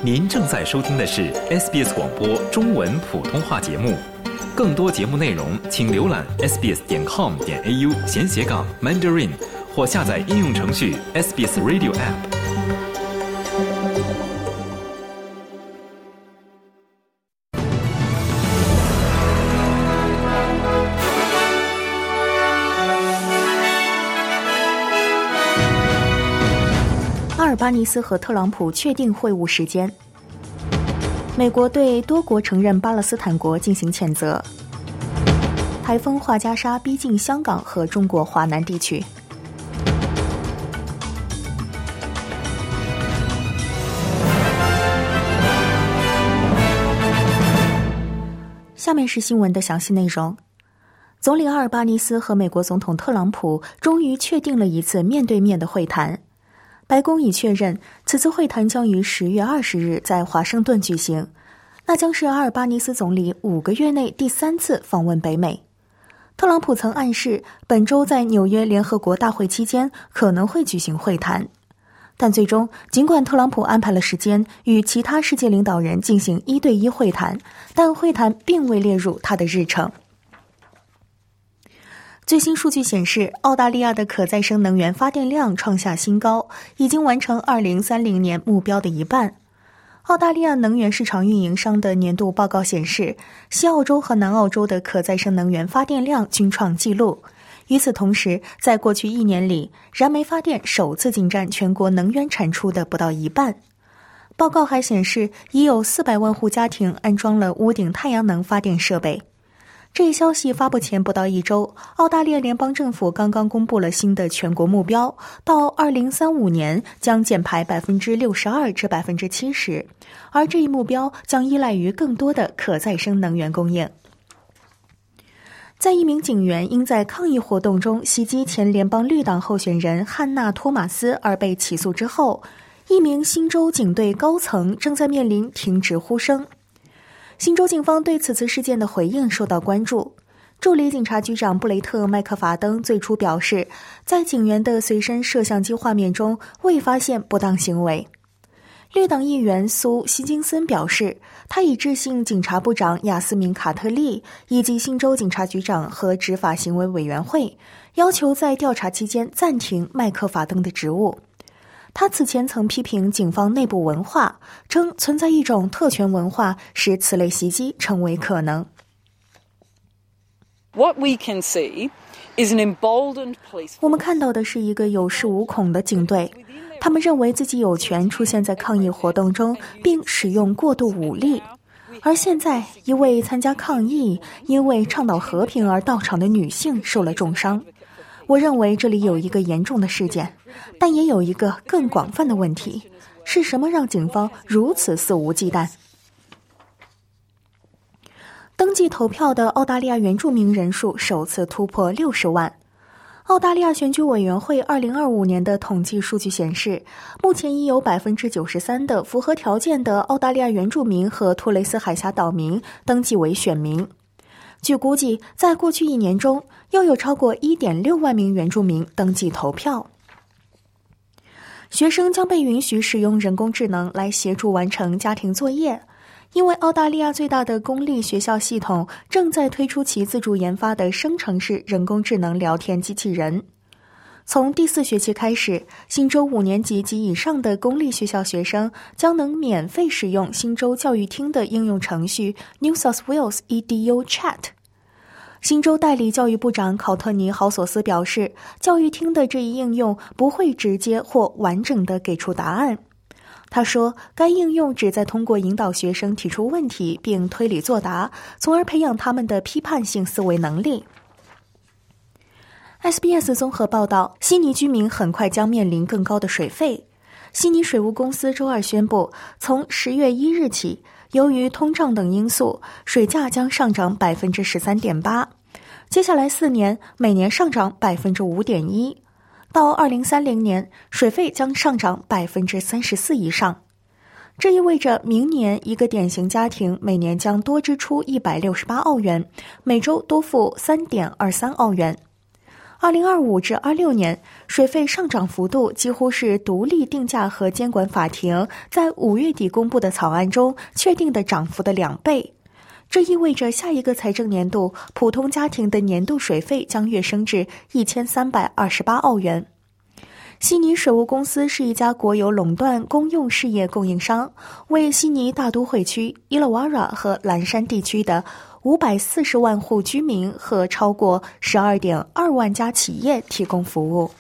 您正在收听的是 SBS 广播中文普通话节目。更多节目内容请浏览 sbs.com.au/Mandarin 或下载应用程序 SBS Radio App。 阿尔巴尼斯和特朗普确定会晤时间。美国对多国承认巴勒斯坦国进行谴责。台风华加莎逼近香港和中国华南地区。下面是新闻的详细内容。总理阿尔巴尼斯和美国总统特朗普终于确定了一次面对面的会谈。白宫已确认，此次会谈将于10月20日在华盛顿举行，那将是阿尔巴尼斯总理5个月内第3次访问北美。特朗普曾暗示本周在纽约联合国大会期间可能会举行会谈，但最终，尽管特朗普安排了时间与其他世界领导人进行1对1会谈，但会谈并未列入他的日程。最新数据显示，澳大利亚的可再生能源发电量创下新高，已经完成2030年目标的一半。澳大利亚能源市场运营商的年度报告显示，西澳洲和南澳洲的可再生能源发电量均创纪录。与此同时，在过去1年里，燃煤发电首次仅占全国能源产出的不到一半。报告还显示，已有400万户家庭安装了屋顶太阳能发电设备。这一消息发布前不到1周，澳大利亚联邦政府刚刚公布了新的全国目标，到2035年将减排62%至70%，而这一目标将依赖于更多的可再生能源供应。在一名警员因在抗议活动中袭击前联邦绿党候选人汉娜·托马斯而被起诉之后，一名新州警队高层正在面临停职呼声。新州警方对此次事件的回应受到关注。助理警察局长布雷特·麦克法登最初表示，在警员的随身摄像机画面中未发现不当行为。绿党议员苏·希金森表示，他已致信警察部长亚斯敏·卡特利以及新州警察局长和执法行为委员会，要求在调查期间暂停麦克法登的职务。他此前曾批评警方内部文化，称存在一种特权文化，使此类袭击成为可能。我们看到的是一个有恃无恐的警队，他们认为自己有权出现在抗议活动中，并使用过度武力。而现在，一位参加抗议、因为倡导和平而到场的女性受了重伤。我认为这里有一个严重的事件，但也有一个更广泛的问题，是什么让警方如此肆无忌惮？登记投票的澳大利亚原住民人数首次突破60万。澳大利亚选举委员会2025年的统计数据显示，目前已有 93% 的符合条件的澳大利亚原住民和托雷斯海峡岛民登记为选民。据估计，在过去1年中，又有超过 1.6 万名原住民登记投票。学生将被允许使用人工智能来协助完成家庭作业，因为澳大利亚最大的公立学校系统正在推出其自主研发的生成式人工智能聊天机器人。从第4学期开始，新州5年级及以上的公立学校学生将能免费使用新州教育厅的应用程序 New South Wales Edu Chat。新州代理教育部长考特尼·豪索斯表示，教育厅的这一应用不会直接或完整地给出答案。他说，该应用旨在通过引导学生提出问题并推理作答，从而培养他们的批判性思维能力。SBS 综合报道，悉尼居民很快将面临更高的水费。悉尼水务公司周二宣布，从10月1日起，由于通胀等因素，水价将上涨 13.8%， 接下来4年每年上涨 5.1%， 到2030年，水费将上涨 34% 以上。这意味着明年一个典型家庭每年将多支出168澳元，每周多付 3.23 澳元。 2025至26年，水费上涨幅度几乎是独立定价和监管法庭在5月底公布的草案中确定的涨幅的2倍。这意味着下一个财政年度普通家庭的年度水费将跃升至1328澳元。悉尼水务公司是一家国有垄断公用事业供应商，为悉尼大都会区、伊勒瓦拉和蓝山地区的540万户居民和超过12.2万家企业提供服务。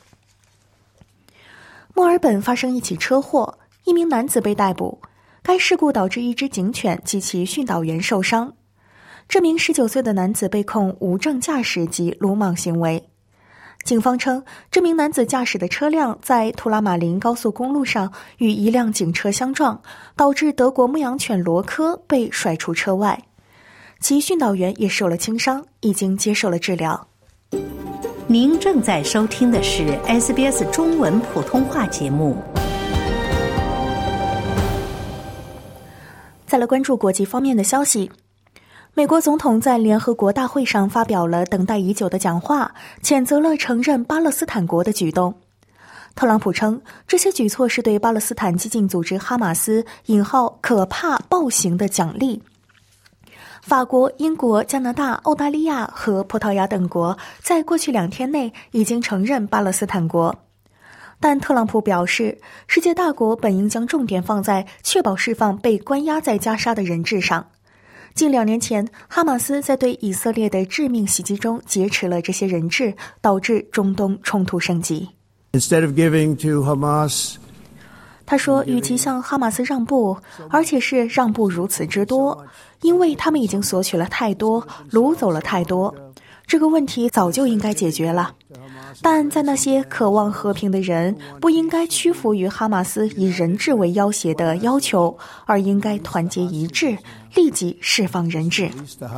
墨尔本发生一起车祸，一名男子被逮捕，该事故导致一只警犬及其训导员受伤。这名19岁的男子被控无证驾驶及鲁莽行为。警方称，这名男子驾驶的车辆在图拉马林高速公路上与一辆警车相撞，导致德国牧羊犬罗科被甩出车外。其训导员也受了轻伤，已经接受了治疗。 您正在收听的是 SBS 中文普通话节目。 再来关注国际方面的消息。美国总统在联合国大会上发表了等待已久的讲话，谴责了承认巴勒斯坦国的举动。特朗普称，这些举措是对巴勒斯坦激进组织哈马斯可怕暴行的奖励。法国、英国、加拿大、澳大利亚和葡萄牙等国在过去2天内已经承认巴勒斯坦国。但特朗普表示，世界大国本应将重点放在确保释放被关押在加沙的人质上。近2年前，哈马斯在对以色列的致命袭击中劫持了这些人质，导致中东冲突升级。 Instead of giving to Hamas, 他说，与其向哈马斯让步，而且是让步如此之多，因为他们已经索取了太多，掳走了太多，这个问题早就应该解决了。但在那些渴望和平的人不应该屈服于哈马斯以人质为要挟的要求，而应该团结一致，立即释放人质。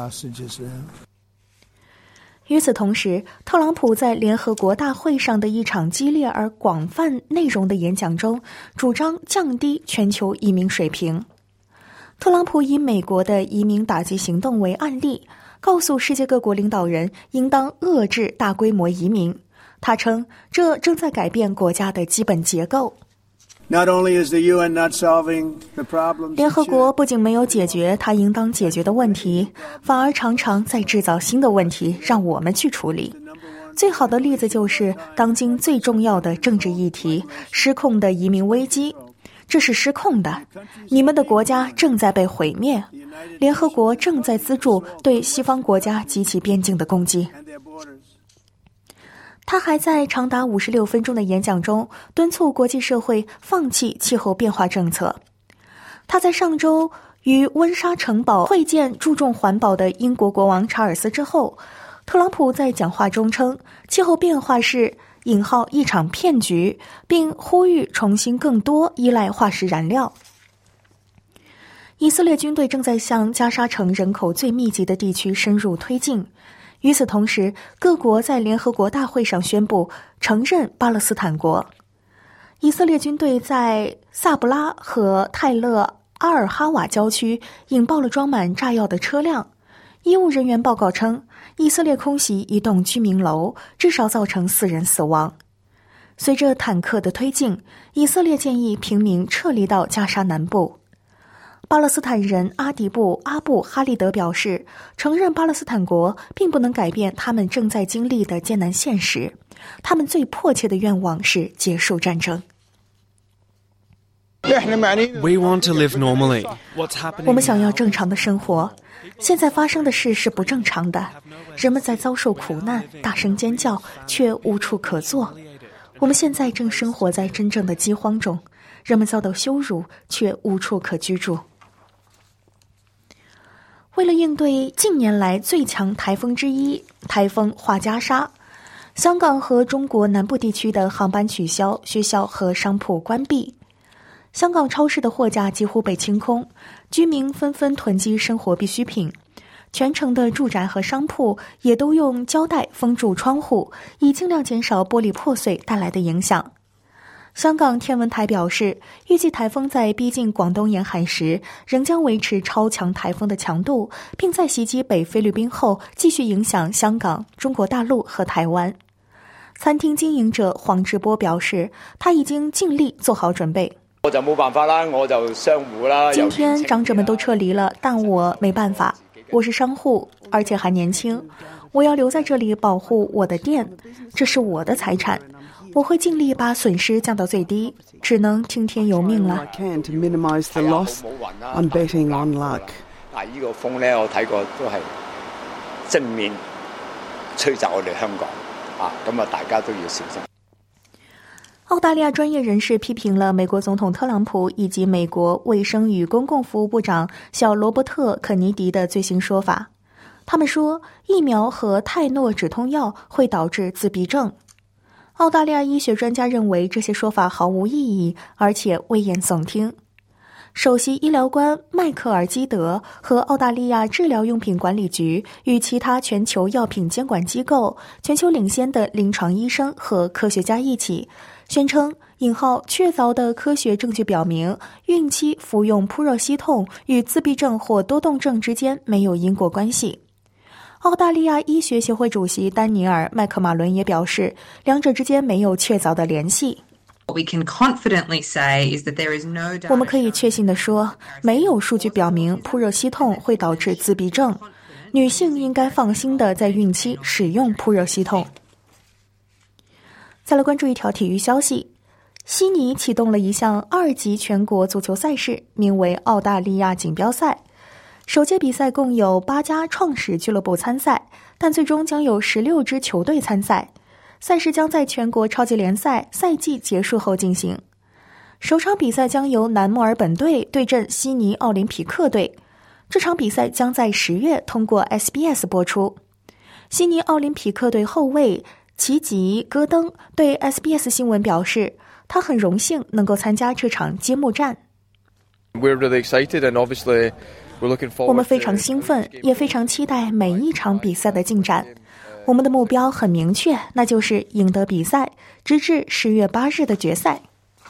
与此同时，特朗普在联合国大会上的一场激烈而广泛内容的演讲中，主张降低全球移民水平。特朗普以美国的移民打击行动为案例，告诉世界各国领导人应当遏制大规模移民。他称，这正在改变国家的基本结构。联合国不仅没有解决它应当解决的问题，反而常常在制造新的问题让我们去处理。最好的例子就是当今最重要的政治议题——失控的移民危机。这是失控的，你们的国家正在被毁灭，联合国正在资助对西方国家及其边境的攻击。他还在长达56分钟的演讲中敦促国际社会放弃气候变化政策。他在上周与温莎城堡会见注重环保的英国国王查尔斯之后，特朗普在讲话中称，气候变化是一场骗局，并呼吁重新更多依赖化石燃料。以色列军队正在向加沙城人口最密集的地区深入推进。与此同时，各国在联合国大会上宣布承认巴勒斯坦国。以色列军队在萨布拉和泰勒阿尔哈瓦郊区引爆了装满炸药的车辆。医务人员报告称，以色列空袭一栋居民楼，至少造成4人死亡。随着坦克的推进，以色列建议平民撤离到加沙南部。巴勒斯坦人阿布哈利德表示，承认巴勒斯坦国并不能改变他们正在经历的艰难现实，他们最迫切的愿望是结束战争。 We want to live normally. What's happening? 我们想要正常的生活，现在发生的事是不正常的，人们在遭受苦难，大声尖叫，却无处可坐。我们现在正生活在真正的饥荒中，人们遭到羞辱，却无处可居住。为了应对近年来最强台风之一台风华加莎，香港和中国南部地区的航班取消，学校和商铺关闭。香港超市的货架几乎被清空，居民纷纷囤积生活必需品。全城的住宅和商铺也都用胶带封住窗户，以尽量减少玻璃破碎带来的影响。香港天文台表示，预计台风在逼近广东沿海时仍将维持超强台风的强度，并在袭击北菲律宾后继续影响香港、中国大陆和台湾。 餐厅经营者黄志波表示，他已经尽力做好准备。 我就冇辦法啦，我就商戶啦。 今天长者们都撤离了，但我没办法，我是商户，而且还年轻，我要留在这里保护我的店，这是我的财产，我会尽力把损失降到最低，只能听天由命了。 但係呢個風咧，我睇過都係正面吹襲我哋香港啊，咁啊大家都要小心。 澳大利亚专业人士批评了美国总统特朗普以及美国卫生与公共服务部长小罗伯特·肯尼迪的最新说法。他们说，疫苗和泰诺止痛药会导致自闭症。澳大利亚医学专家认为这些说法毫无意义，而且危言耸听。首席医疗官迈克尔·基德和澳大利亚治疗用品管理局与其他全球药品监管机构、全球领先的临床医生和科学家一起宣称，确凿的科学证据表明，孕期服用扑热息痛与自闭症或多动症之间没有因果关系。澳大利亚医学协会主席丹尼尔·麦克马伦也表示，两者之间没有确凿的联系。我们可以确信地说，没有数据表明扑热息痛会导致自闭症。女性应该放心地在孕期使用扑热息痛。再来关注一条体育消息，悉尼启动了一项2级全国足球赛事，名为澳大利亚锦标赛。首届比赛共有8家创始俱乐部参赛，但最终将有16支球队参赛。赛事将在全国超级联赛赛季结束后进行。首场比赛将由南墨尔本队对阵悉尼奥林匹克队，这场比赛将在10月通过 SBS 播出。悉尼奥林匹克队后卫奇吉·戈登对 SBS 新闻表示，他很荣幸能够参加这场揭幕战。我们非常兴奋，也非常期待每一场比赛的进展。我们的目标很明确，那就是赢得比赛，直至10月8日的决赛。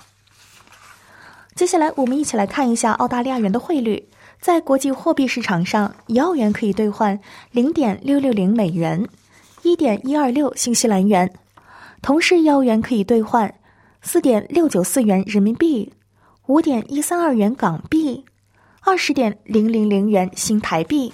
接下来我们一起来看一下澳大利亚元的汇率。在国际货币市场上，1澳元可以兑换 0.660 美元， 1.126 新西兰元。同时1澳元可以兑换 4.694 元人民币， 5.132 元港币， 20.000 元新台币。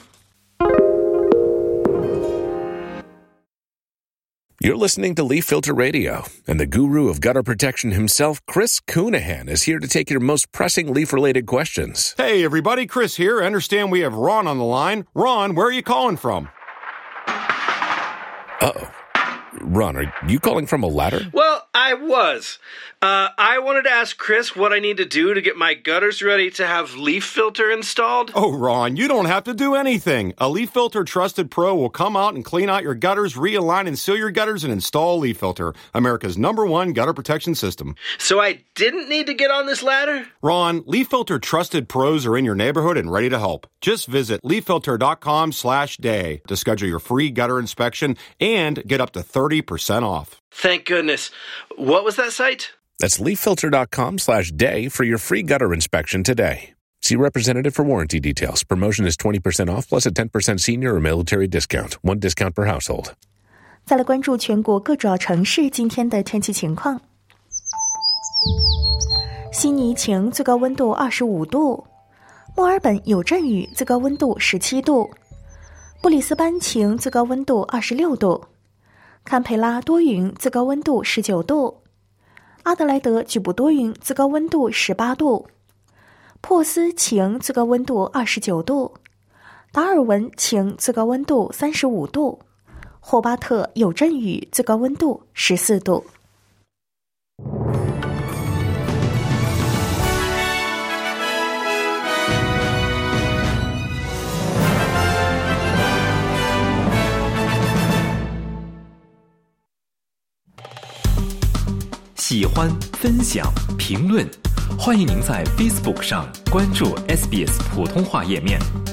You're listening to Leaf Filter Radio, and the guru of gutter protection himself, Chris Coonahan, is here to take your most pressing leaf-related questions. Hey, everybody, Chris here. I understand we have Ron on the line. Ron, where are you calling from? Uh-oh. Ron, are you calling from a ladder? Well, I was. I wanted to ask Chris what I need to do to get my gutters ready to have Leaf Filter installed. Oh, Ron, you don't have to do anything. A Leaf Filter Trusted Pro will come out and clean out your gutters, realign and seal your gutters, and install Leaf Filter, America's #1 gutter protection system. So I didn't need to get on this ladder? Ron, Leaf Filter Trusted Pros are in your neighborhood and ready to help. Just visit leaffilter.com/day to schedule your free gutter inspection and get up to 30% off. Thank goodness. What was that site? That's leaffilter.com/day for your free gutter inspection today. See representative for warranty details. Promotion is 20% off plus a 10% senior or military discount. One discount per household. 再来关注全国各主要城市今天的天气情况。悉尼晴，最高温度25度；墨尔本有阵雨，最高温度17度；布里斯班晴，最高温度26度；堪培拉多云，最高温度19度；阿德莱德局部多云，最高温度18度；珀斯晴，最高温度29度；达尔文晴，最高温度35度；霍巴特有阵雨，最高温度14度。 喜欢、分享、评论，欢迎您在 Facebook 上关注 SBS 普通话页面。